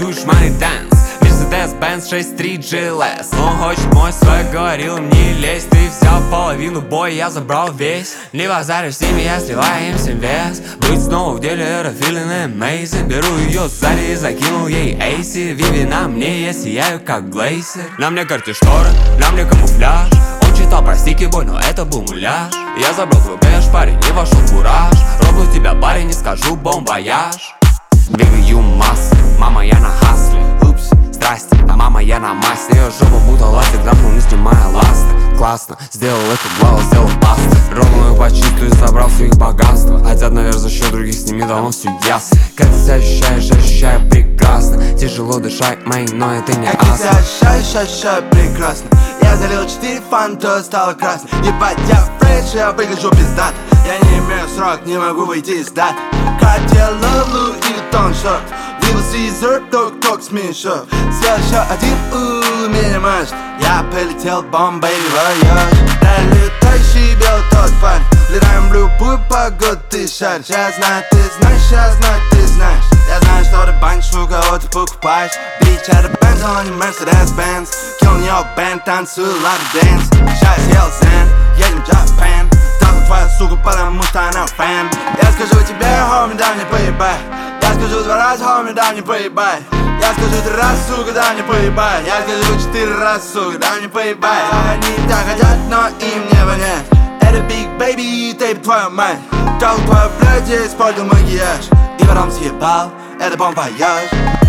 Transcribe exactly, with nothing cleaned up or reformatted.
танцуешь money dance. Mercedes-Benz шесть три джи эл эс. Он хочет мой свой, говорил не лезь. Ты взял половину боя, я забрал весь. Не базаришь с ними, я сливаю им всем вес. Быть снова в деле, это feeling amazing. Беру ее сзади и закинул ей эйси. Виви на мне, я сияю как глейсер. На мне карте шторы, на мне камуфляж. Он читал про стики бой, но это был муляж. Я забрал твой кэш, парень, не вошел в кураж. Роблю тебя, парень, не скажу бон вояж. Виви, you must, мама, я на хасле. Упс, здрасте, а мама, я на массе. Ее жопа будто ластик, грамму не снимая ласты. Классно, сделал эту главу, сделал пасты. Ровную почистую, забрал своих богатства. Хотят, наверное, за счет других, с ними давно все ясно. Как ты себя ощущаешь, ощущаю прекрасно. Тяжело дышать, мэй, но это не астма. Как ты себя ощущаешь, ощущаю прекрасно. Я залил четыре фанта, стало красно. Ебать, я фреш, я выгляжу пиздато. Я не имею срок, не могу выйти из дат. Катя, Лалу и Тон Шорт. Little Caesar, ток-ток смешок. Съел еще один, у меня может. Я полетел бомбой в вояж. Да летающий белый тот парень. Летаем в любую погоду, ты шаришь. Я знаю, ты знаешь, я знаю, ты знаешь. Я знаю, что ты банишь, у кого ты покупаешь. Бич, это Benz, а не Mercedes-Benz. Kill your band, танцую лапы дэнс. Сейчас ел зен, едем в Japan. Там твоя сука, потому что она фэн. Я скажу тебе, хоми, дай мне поебать. Я скажу два раза, хоми, дай мне поебать. Я скажу три раза, сука, дай мне поебать. Я скажу четыре раза, сука, дай мне поебать. Они так хотят, но им не понять. Это Big Baby, тейп твою мать. Как твоя блядь, я использовал макияж. И потом съебал, это бомб вояж.